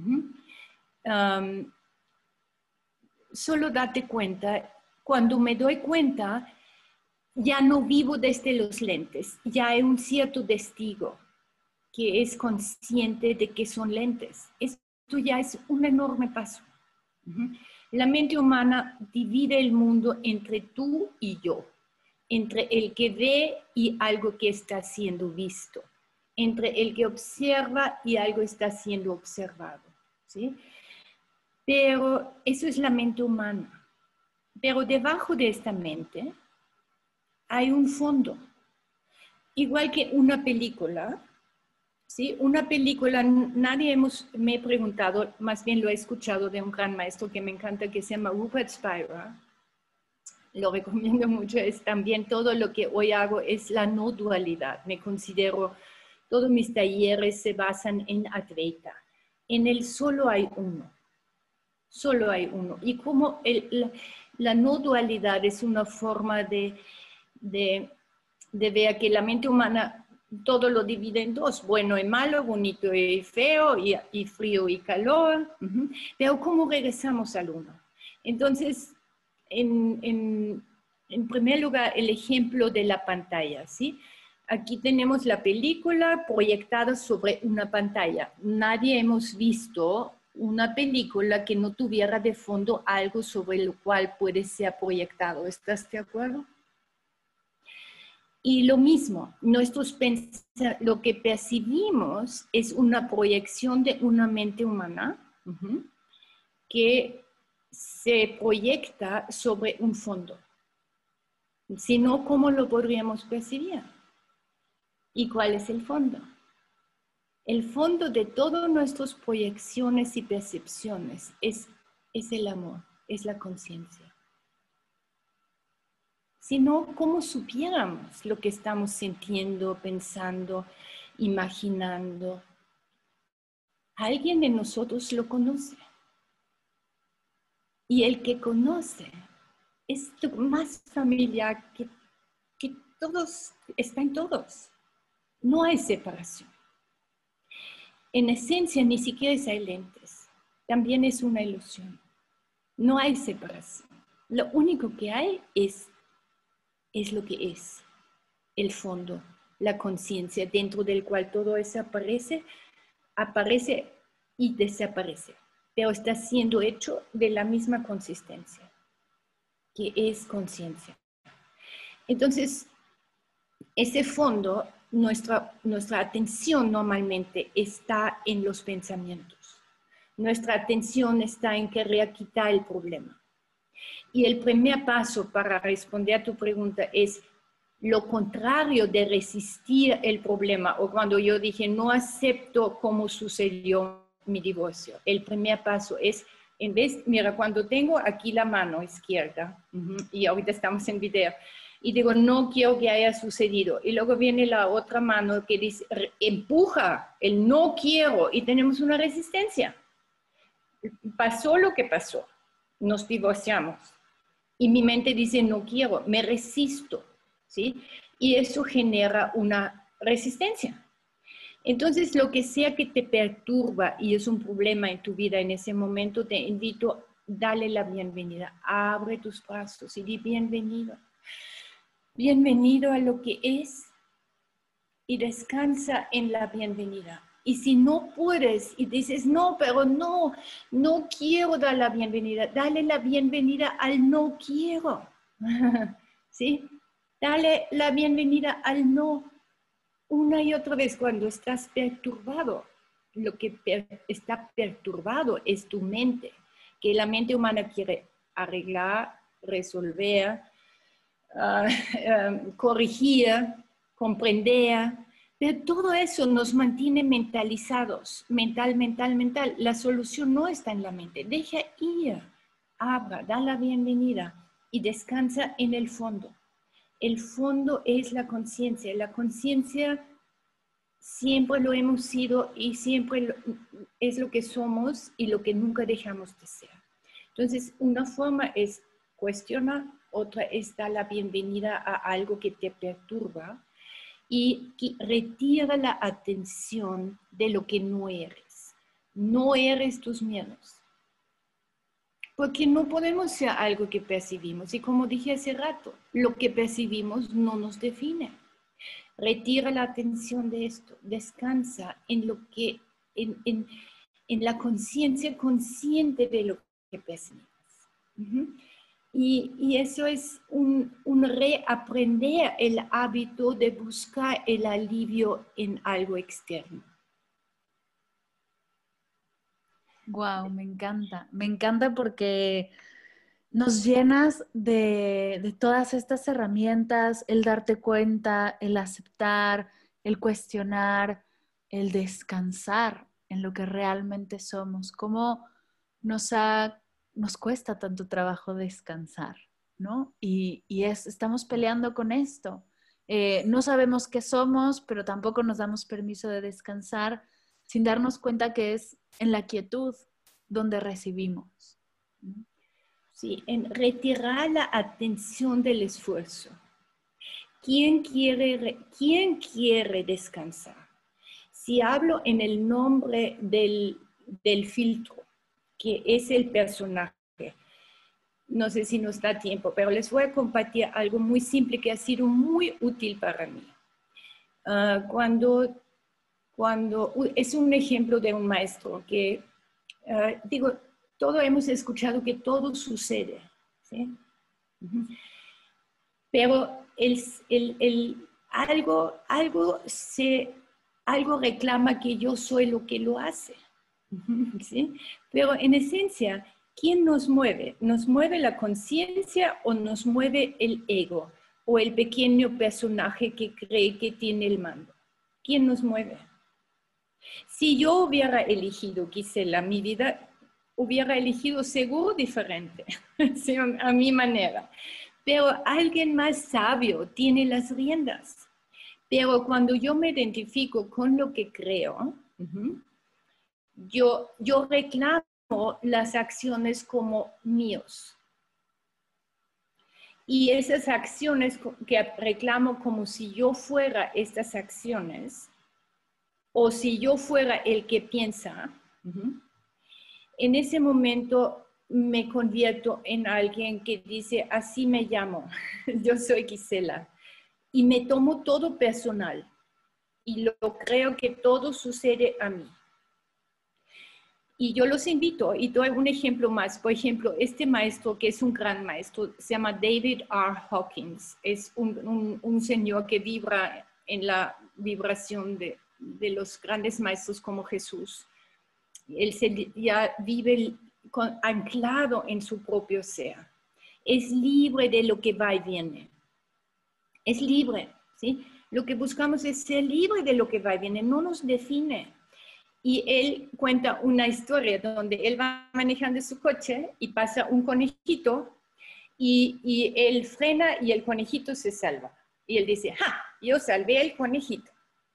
[SPEAKER 2] Solo date cuenta. Cuando me doy cuenta, ya no vivo desde los lentes, ya hay un cierto testigo que es consciente de que son lentes. Esto ya es un enorme paso. La mente humana divide el mundo entre tú y yo, entre el que ve y algo que está siendo visto, entre el que observa y algo está siendo observado, ¿sí? Pero eso es la mente humana. Pero debajo de esta mente hay un fondo. Igual que una película, ¿sí? Una película, me he preguntado, más bien lo he escuchado de un gran maestro que me encanta, que se llama Rupert Spira. Lo recomiendo mucho, es también todo lo que hoy hago es la no dualidad. Me considero, todos mis talleres se basan en Advaita. En el solo hay uno. Solo hay uno. Y como la no dualidad es una forma de ver que la mente humana todo lo divide en dos, bueno y malo, bonito y feo, y frío y calor. Pero ¿cómo regresamos al uno? Entonces, en primer lugar, el ejemplo de la pantalla, ¿sí? Aquí tenemos la película proyectada sobre una pantalla. Nadie hemos visto una película que no tuviera de fondo algo sobre lo cual puede ser proyectado. ¿Estás de acuerdo? Y lo mismo, lo que percibimos es una proyección de una mente humana que se proyecta sobre un fondo. Si no, ¿cómo lo podríamos percibir? ¿Y cuál es el fondo? El fondo de todas nuestras proyecciones y percepciones es el amor, es la conciencia. Si no, ¿cómo supiéramos lo que estamos sintiendo, pensando, imaginando? Alguien de nosotros lo conoce. Y el que conoce es lo más familiar que todos, está en todos. No hay separación. En esencia, ni siquiera hay lentes. También es una ilusión. No hay separación. Lo único que hay es lo que es, el fondo, la conciencia, dentro del cual todo eso aparece y desaparece, pero está siendo hecho de la misma consistencia, que es conciencia. Entonces, ese fondo, nuestra atención normalmente está en los pensamientos. Nuestra atención está en querer quitar el problema. Y el primer paso para responder a tu pregunta es lo contrario de resistir el problema. O cuando yo dije, no acepto cómo sucedió mi divorcio. El primer paso es, mira, cuando tengo aquí la mano izquierda, y ahorita estamos en video, y digo, no quiero que haya sucedido. Y luego viene la otra mano que dice, empuja el no quiero, y tenemos una resistencia. Pasó lo que pasó. Nos divorciamos. Y mi mente dice, no quiero, me resisto, ¿sí? Y eso genera una resistencia. Entonces, lo que sea que te perturba y es un problema en tu vida en ese momento, te invito, dale la bienvenida. Abre tus brazos y di bienvenido. Bienvenido a lo que es y descansa en la bienvenida. Y si no puedes y dices, no, pero no quiero dar la bienvenida, dale la bienvenida al no quiero. ¿Sí? Dale la bienvenida al no. Una y otra vez cuando estás perturbado, lo que está perturbado es tu mente, que la mente humana quiere arreglar, resolver, corregir, comprender, pero todo eso nos mantiene mentalizados, mental. La solución no está en la mente. Deja ir, abra, da la bienvenida y descansa en el fondo. El fondo es la conciencia. La conciencia siempre lo hemos sido y siempre es lo que somos y lo que nunca dejamos de ser. Entonces, una forma es cuestionar, otra es dar la bienvenida a algo que te perturba y que retira la atención de lo que no eres. No eres tus miedos. Porque no podemos ser algo que percibimos. Y como dije hace rato, lo que percibimos no nos define. Retira la atención de esto. Descansa en lo que, en la conciencia consciente de lo que percibimos. Y eso es un reaprender el hábito de buscar el alivio en algo externo.
[SPEAKER 1] Wow, me encanta. Me encanta porque nos llenas de todas estas herramientas, el darte cuenta, el aceptar, el cuestionar, el descansar en lo que realmente somos. Cómo nos cuesta tanto trabajo descansar, ¿no? Estamos peleando con esto. No sabemos qué somos, pero tampoco nos damos permiso de descansar sin darnos cuenta que es en la quietud donde recibimos.
[SPEAKER 2] Sí, en retirar la atención del esfuerzo. ¿Quién quiere descansar? Si hablo en el nombre del filtro, que es el personaje, no sé si nos da tiempo, pero les voy a compartir algo muy simple que ha sido muy útil para mí. Cuando es un ejemplo de un maestro que, todos hemos escuchado que todo sucede, ¿sí? Pero algo reclama que yo soy lo que lo hace, ¿sí? Pero en esencia, ¿quién nos mueve? ¿Nos mueve la conciencia o nos mueve el ego o el pequeño personaje que cree que tiene el mando? ¿Quién nos mueve? Si yo hubiera elegido, Gisela, mi vida, hubiera elegido seguro diferente, ¿sí? A mi manera. Pero alguien más sabio tiene las riendas. Pero cuando yo me identifico con lo que creo, yo reclamo las acciones como míos. Y esas acciones que reclamo como si yo fuera estas acciones, o si yo fuera el que piensa, en ese momento me convierto en alguien que dice, así me llamo, yo soy Gisela, y me tomo todo personal, y lo creo que todo sucede a mí. Y yo los invito, y doy un ejemplo más. Por ejemplo, este maestro, que es un gran maestro, se llama David R. Hawkins. Es un señor que vibra en la vibración de los grandes maestros como Jesús. Él ya vive anclado en su propio ser. Es libre de lo que va y viene. Es libre, ¿sí? Lo que buscamos es ser libre de lo que va y viene, no nos define. Y él cuenta una historia donde él va manejando su coche y pasa un conejito y él frena y el conejito se salva. Y él dice, ¡ja! Yo salvé al conejito.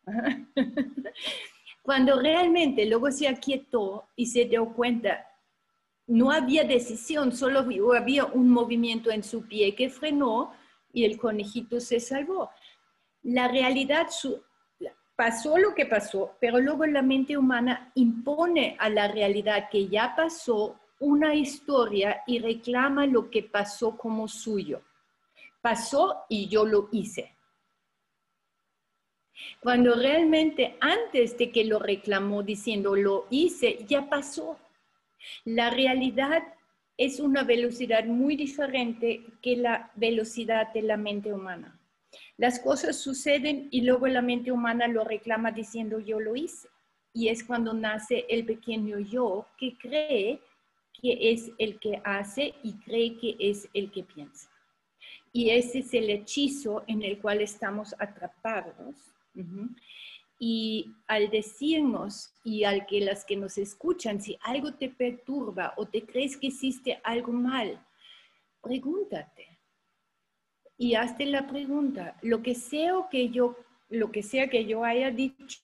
[SPEAKER 2] Cuando realmente luego se aquietó y se dio cuenta, no había decisión, solo había un movimiento en su pie que frenó y el conejito se salvó. La realidad pasó lo que pasó, pero luego la mente humana impone a la realidad que ya pasó una historia y reclama lo que pasó como suyo. Pasó y yo lo hice. Cuando realmente antes de que lo reclamó diciendo lo hice, ya pasó. La realidad es una velocidad muy diferente que la velocidad de la mente humana. Las cosas suceden y luego la mente humana lo reclama diciendo yo lo hice. Y es cuando nace el pequeño yo que cree que es el que hace y cree que es el que piensa. Y ese es el hechizo en el cual estamos atrapados. Y al decirnos y al que las que nos escuchan, si algo te perturba o te crees que hiciste algo mal, pregúntate y hazte la pregunta, lo que sea que yo haya dicho,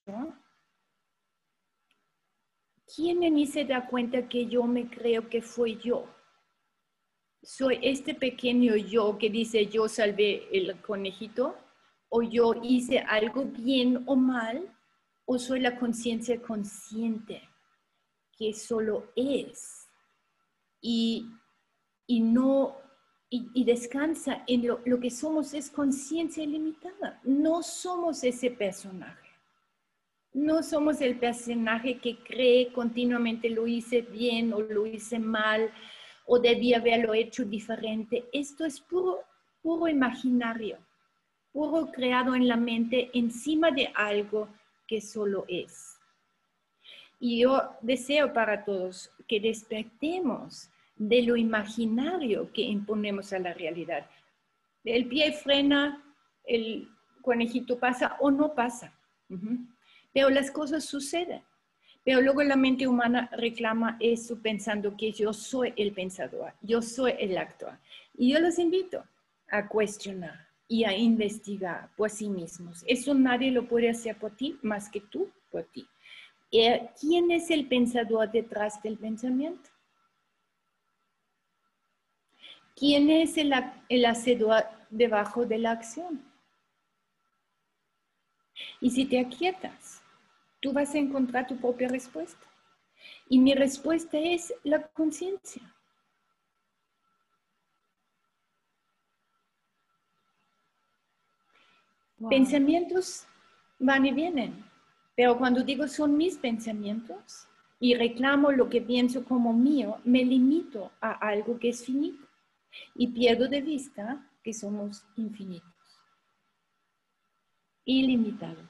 [SPEAKER 2] ¿quién en mí se da cuenta que yo me creo que fue yo? ¿Soy este pequeño yo que dice yo salvé el conejito? ¿O yo hice algo bien o mal? ¿O soy la conciencia consciente que solo es? Y descansa en lo que somos es conciencia ilimitada. No somos ese personaje. No somos el personaje que cree continuamente lo hice bien o lo hice mal o debía haberlo hecho diferente. Esto es puro imaginario, puro creado en la mente encima de algo que solo es. Y yo deseo para todos que despertemos de lo imaginario que imponemos a la realidad. El pie frena, el conejito pasa o no pasa. Pero las cosas suceden. Pero luego la mente humana reclama eso pensando que yo soy el pensador, yo soy el actor. Y yo los invito a cuestionar y a investigar por sí mismos. Eso nadie lo puede hacer por ti más que tú por ti. ¿Quién es el pensador detrás del pensamiento? ¿Quién es el hacedor debajo de la acción? Y si te aquietas, tú vas a encontrar tu propia respuesta. Y mi respuesta es la conciencia. Wow. Pensamientos van y vienen, pero cuando digo son mis pensamientos y reclamo lo que pienso como mío, me limito a algo que es finito y pierdo de vista que somos infinitos, ilimitados.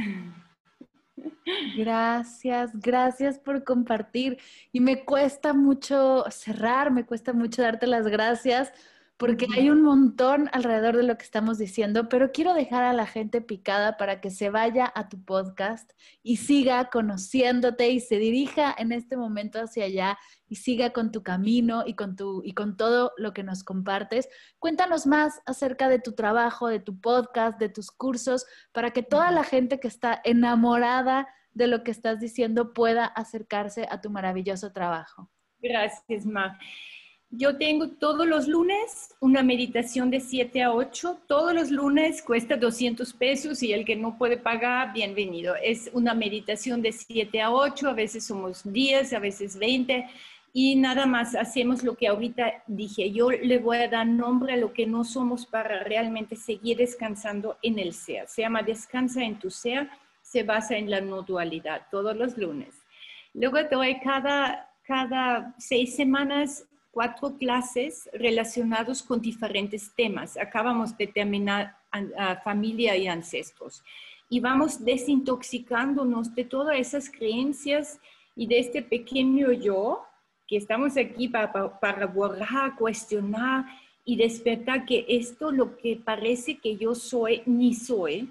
[SPEAKER 1] Gracias por compartir. Y me cuesta mucho cerrar, me cuesta mucho darte las gracias porque hay un montón alrededor de lo que estamos diciendo, pero quiero dejar a la gente picada para que se vaya a tu podcast y siga conociéndote y se dirija en este momento hacia allá y siga con tu camino y con todo lo que nos compartes. Cuéntanos más acerca de tu trabajo, de tu podcast, de tus cursos, para que toda la gente que está enamorada de lo que estás diciendo pueda acercarse a tu maravilloso trabajo.
[SPEAKER 2] Gracias, Ma. Yo tengo todos los lunes una meditación de 7 a 8. Todos los lunes cuesta 200 pesos y el que no puede pagar, bienvenido. Es una meditación de 7 a 8, a veces somos 10, a veces 20 y nada más hacemos lo que ahorita dije. Yo le voy a dar nombre a lo que no somos para realmente seguir descansando en el ser. Se llama Descansa en tu ser, se basa en la no dualidad, todos los lunes. Luego doy cada 6 semanas 4 clases relacionados con diferentes temas. Acabamos de terminar familia y ancestros. Y vamos desintoxicándonos de todas esas creencias y de este pequeño yo, que estamos aquí para borrar, cuestionar y despertar que esto, lo que parece que yo soy, ni soy.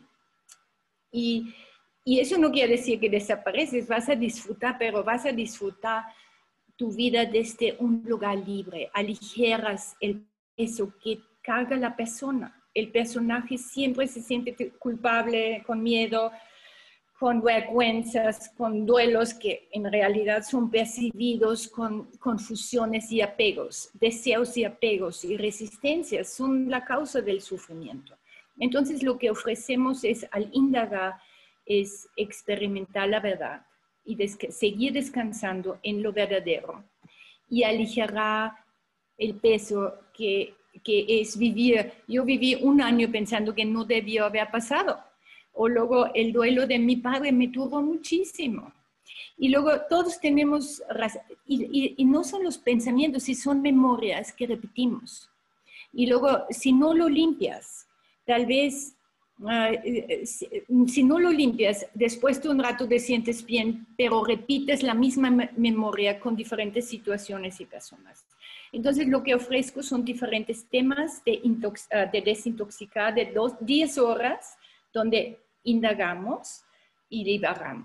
[SPEAKER 2] Y eso no quiere decir que desapareces, vas a disfrutar, pero vas a disfrutar tu vida desde un lugar libre, aligeras el peso que carga la persona. El personaje siempre se siente culpable, con miedo, con vergüenzas, con duelos que en realidad son percibidos con confusiones y apegos, deseos y apegos y resistencias son la causa del sufrimiento. Entonces lo que ofrecemos es al indagar, es experimentar la verdad y seguir descansando en lo verdadero. y aligerar el peso que es vivir. Yo viví un año pensando que no debió haber pasado. O luego el duelo de mi padre me tuvo muchísimo. Y luego todos tenemos, y no son los pensamientos, si son memorias que repetimos. Y luego, si no lo limpias, tal vez, si no lo limpias, después de un rato te sientes bien, pero repites la misma memoria con diferentes situaciones y personas. Entonces, lo que ofrezco son diferentes temas de desintoxicar de 10 horas, donde indagamos y liberamos.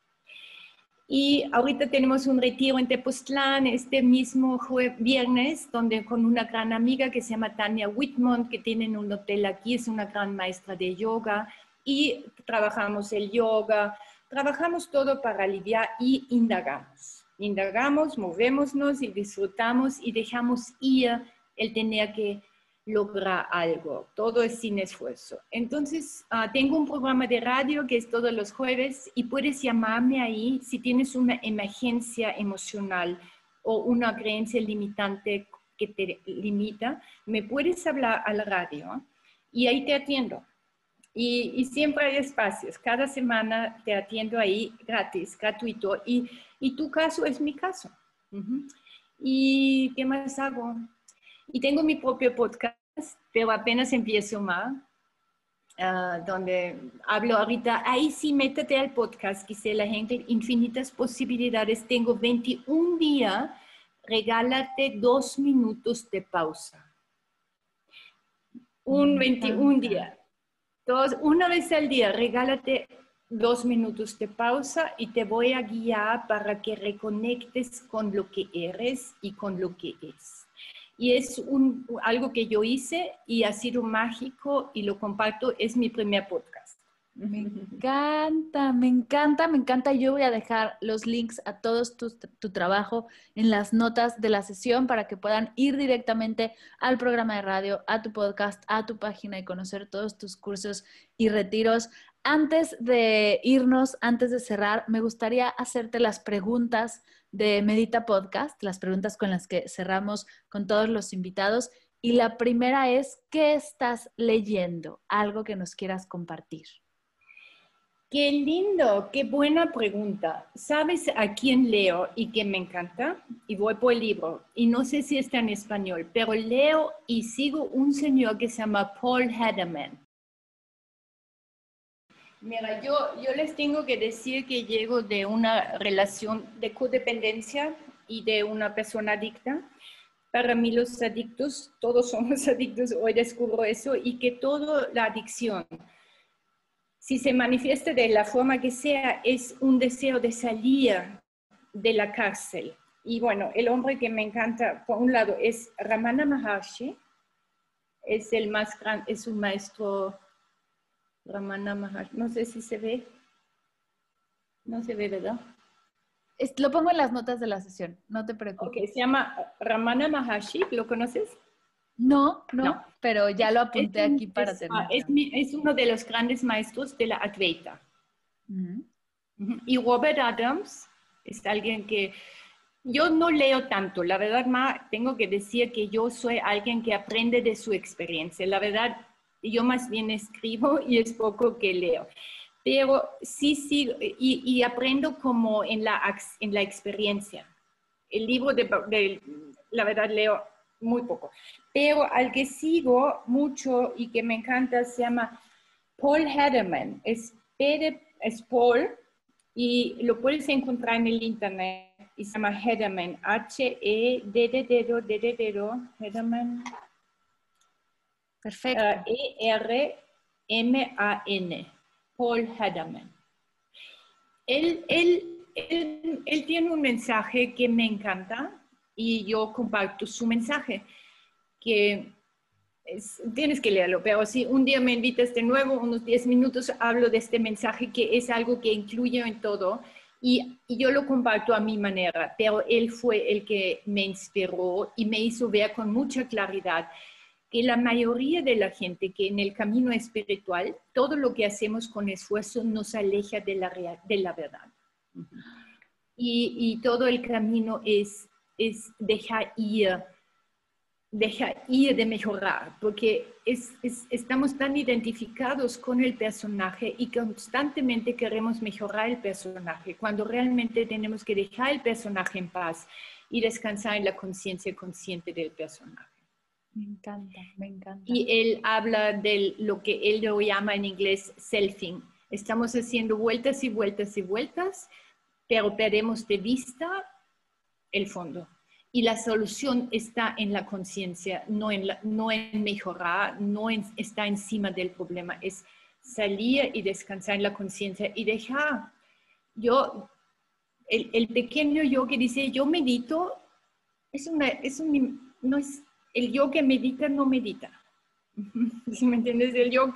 [SPEAKER 2] Y ahorita tenemos un retiro en Tepoztlán este mismo viernes, donde con una gran amiga que se llama Tania Whitmont, que tienen un hotel aquí, es una gran maestra de yoga, y trabajamos el yoga, trabajamos todo para aliviar y indagamos. Indagamos, movémonos y disfrutamos y dejamos ir el tener que lograr algo. Todo es sin esfuerzo. Entonces, tengo un programa de radio que es todos los jueves y puedes llamarme ahí si tienes una emergencia emocional o una creencia limitante que te limita. Me puedes hablar a la radio y ahí te atiendo. Y siempre hay espacios. Cada semana te atiendo ahí gratis, gratuito. Y tu caso es mi caso. ¿Y qué más hago? Y tengo mi propio podcast, pero apenas empiezo más, donde hablo ahorita. Ahí sí, métete al podcast, Gisela Henkel, infinitas posibilidades. Tengo 21 días, regálate 2 minutos de pausa. 21 días. Una vez al día, regálate 2 minutos de pausa y te voy a guiar para que reconectes con lo que eres y con lo que es. Y es algo que yo hice y ha sido mágico y lo comparto, es mi primer podcast.
[SPEAKER 1] Me encanta, me encanta, me encanta. Yo voy a dejar los links a todos tu trabajo en las notas de la sesión para que puedan ir directamente al programa de radio, a tu podcast, a tu página y conocer todos tus cursos y retiros. Antes de irnos, antes de cerrar, me gustaría hacerte las preguntas de Medita Podcast, las preguntas con las que cerramos con todos los invitados. Y la primera es, ¿qué estás leyendo? Algo que nos quieras compartir.
[SPEAKER 2] Qué lindo, qué buena pregunta. ¿Sabes a quién leo y que me encanta? Y voy por el libro. Y no sé si está en español, pero leo y sigo un señor que se llama Paul Hederman. Mira, yo les tengo que decir que llego de una relación de codependencia y de una persona adicta. Para mí los adictos, todos somos adictos, hoy descubro eso, y que toda la adicción, si se manifiesta de la forma que sea, es un deseo de salir de la cárcel. Y bueno, el hombre que me encanta, por un lado, es Ramana Maharshi, es el más grande, es un maestro. Ramana Maharshi, no sé si se ve. No se ve, ¿verdad?
[SPEAKER 1] Lo pongo en las notas de la sesión, no te preocupes.
[SPEAKER 2] Ok, se llama Ramana Maharshi, ¿lo conoces?
[SPEAKER 1] No, pero ya lo apunté aquí para tener.
[SPEAKER 2] Es uno de los grandes maestros de la Advaita. Y Robert Adams es alguien que yo no leo tanto. La verdad, tengo que decir que yo soy alguien que aprende de su experiencia. La verdad, yo más bien escribo y es poco que leo. Pero sí, y aprendo como en la experiencia. El libro, la verdad, leo muy poco. Pero al que sigo mucho y que me encanta se llama Paul Hederman. Es Paul y lo puedes encontrar en el internet. Y se llama Hederman. Hederman.
[SPEAKER 1] Perfecto.
[SPEAKER 2] E-R-M-A-N. Paul Hederman. Él tiene un mensaje que me encanta y yo comparto su mensaje, que tienes que leerlo, pero si un día me invitas de nuevo, unos 10 minutos, hablo de este mensaje que es algo que incluye en todo y yo lo comparto a mi manera, pero él fue el que me inspiró y me hizo ver con mucha claridad que la mayoría de la gente que en el camino espiritual, todo lo que hacemos con esfuerzo nos aleja de la verdad. Y todo el camino es es dejar ir de mejorar, porque estamos tan identificados con el personaje y constantemente queremos mejorar el personaje, cuando realmente tenemos que dejar el personaje en paz y descansar en la conciencia consciente del personaje.
[SPEAKER 1] Me encanta, me encanta.
[SPEAKER 2] Y él habla de lo que él lo llama en inglés selfing. Estamos haciendo vueltas y vueltas y vueltas, pero perdemos de vista el fondo. Y la solución está en la conciencia, no en mejorar, está encima del problema. Es salir y descansar en la conciencia y dejar. El pequeño yo que dice, yo medito, no es, el yo que medita no medita. ¿Sí me entiendes? El yo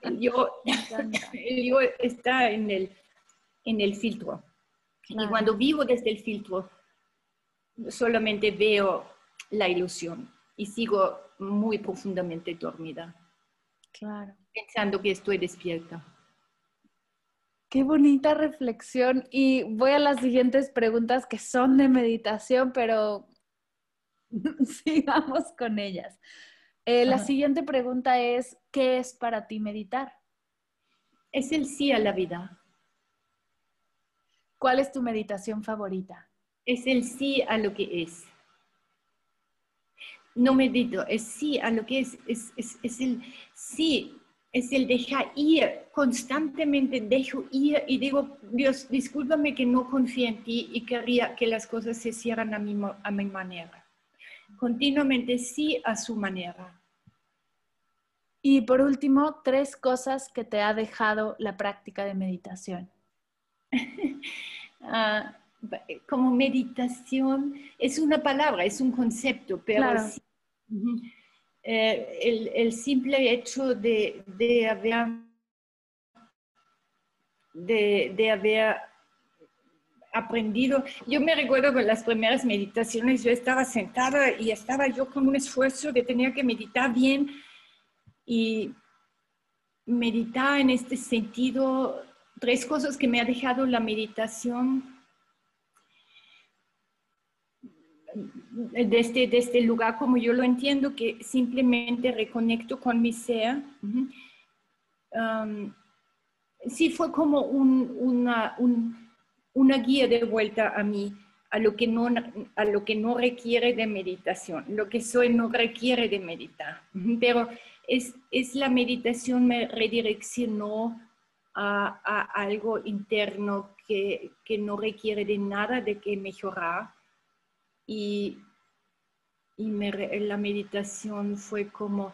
[SPEAKER 2] está en el filtro. Claro. Y cuando vivo desde el filtro, solamente veo la ilusión y sigo muy profundamente dormida.
[SPEAKER 1] Claro.
[SPEAKER 2] Pensando que estoy despierta.
[SPEAKER 1] Qué bonita reflexión. Y voy a las siguientes preguntas que son de meditación, pero sigamos con ellas. La siguiente pregunta es, ¿qué es para ti meditar?
[SPEAKER 2] Es el sí a la vida.
[SPEAKER 1] ¿Cuál es tu meditación favorita?
[SPEAKER 2] Es el sí a lo que es. No medito, es sí a lo que es el sí, es el dejar ir, constantemente dejo ir y digo, Dios, discúlpame que no confío en ti y querría que las cosas se hicieran a mi manera. Continuamente sí a su manera.
[SPEAKER 1] Y por último, 3 cosas que te ha dejado la práctica de meditación.
[SPEAKER 2] Como meditación es una palabra, es un concepto, pero
[SPEAKER 1] claro.
[SPEAKER 2] sí, el simple hecho de haber aprendido. Yo me recuerdo con las primeras meditaciones, yo estaba sentada y estaba yo con un esfuerzo que tenía que meditar bien y meditar en este sentido. 3 cosas que me ha dejado la meditación desde este lugar, como yo lo entiendo, que simplemente reconecto con mi ser. Sí, fue como una guía de vuelta a mí, a lo que no requiere de meditación. Lo que soy no requiere de meditar, pero es la meditación me redireccionó a algo interno que no requiere de nada de que mejorar. Y la meditación fue como,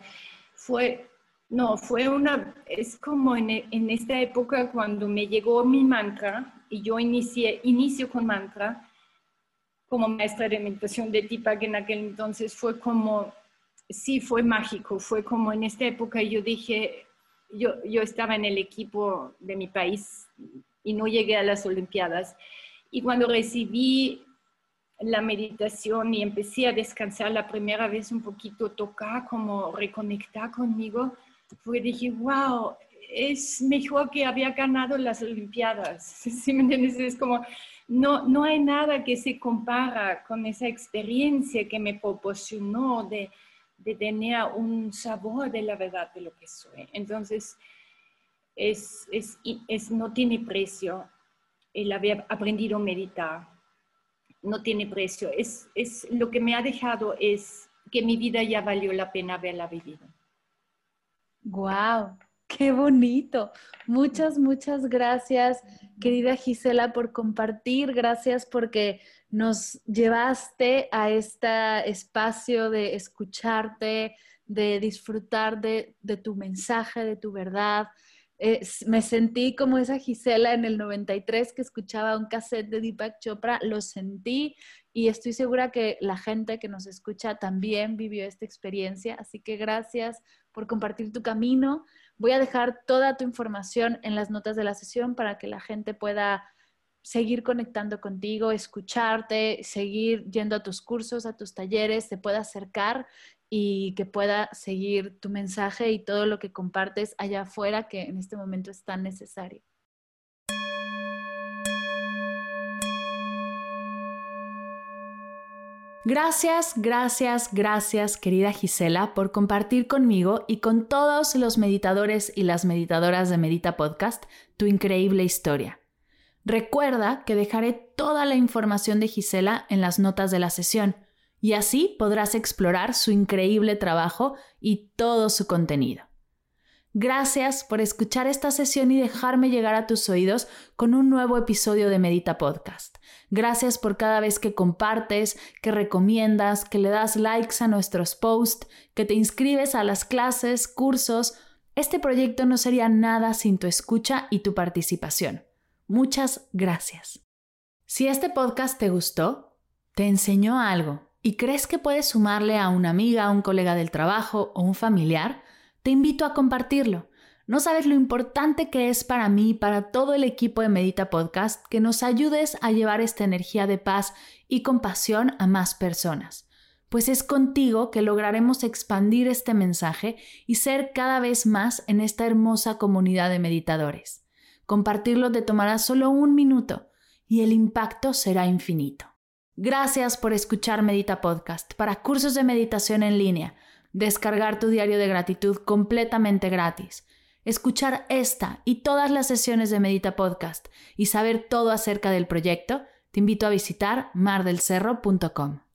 [SPEAKER 2] es como en esta época cuando me llegó mi mantra y yo inicio con mantra como maestra de meditación de Deepak en aquel entonces, fue como, sí, fue mágico, fue como en esta época yo dije, yo estaba en el equipo de mi país y no llegué a las Olimpiadas. Y cuando recibí la meditación y empecé a descansar la primera vez un poquito, tocar, como reconectar conmigo, dije, wow, es mejor que había ganado las Olimpiadas. ¿Sí me entiendes? Es como, no hay nada que se compara con esa experiencia que me proporcionó de tener un sabor de la verdad de lo que soy. Entonces, no tiene precio el haber aprendido a meditar. No tiene precio. Lo que me ha dejado es que mi vida ya valió la pena haberla vivido.
[SPEAKER 1] ¡Guau! ¡Qué bonito! Muchas, muchas gracias, querida Gisela, por compartir. Gracias porque nos llevaste a este espacio de escucharte, de disfrutar de tu mensaje, de tu verdad. Me sentí como esa Gisela en el 93 que escuchaba un cassette de Deepak Chopra, lo sentí y estoy segura que la gente que nos escucha también vivió esta experiencia, así que gracias por compartir tu camino. Voy a dejar toda tu información en las notas de la sesión para que la gente pueda seguir conectando contigo, escucharte, seguir yendo a tus cursos, a tus talleres, se pueda acercar y que pueda seguir tu mensaje y todo lo que compartes allá afuera, que en este momento es tan necesario. Gracias, querida Gisela, por compartir conmigo y con todos los meditadores y las meditadoras de Medita Podcast tu increíble historia. Recuerda que dejaré toda la información de Gisela en las notas de la sesión y así podrás explorar su increíble trabajo y todo su contenido. Gracias por escuchar esta sesión y dejarme llegar a tus oídos con un nuevo episodio de Medita Podcast. Gracias por cada vez que compartes, que recomiendas, que le das likes a nuestros posts, que te inscribes a las clases, cursos. Este proyecto no sería nada sin tu escucha y tu participación. Muchas gracias. Si este podcast te gustó, te enseñó algo y crees que puedes sumarle a una amiga, un colega del trabajo o un familiar, te invito a compartirlo. No sabes lo importante que es para mí y para todo el equipo de Medita Podcast que nos ayudes a llevar esta energía de paz y compasión a más personas. Pues es contigo que lograremos expandir este mensaje y ser cada vez más en esta hermosa comunidad de meditadores. Compartirlo te tomará solo 1 minuto y el impacto será infinito. Gracias por escuchar Medita Podcast para cursos de meditación en línea, descargar tu diario de gratitud completamente gratis, escuchar esta y todas las sesiones de Medita Podcast y saber todo acerca del proyecto. Te invito a visitar mardelcerro.com.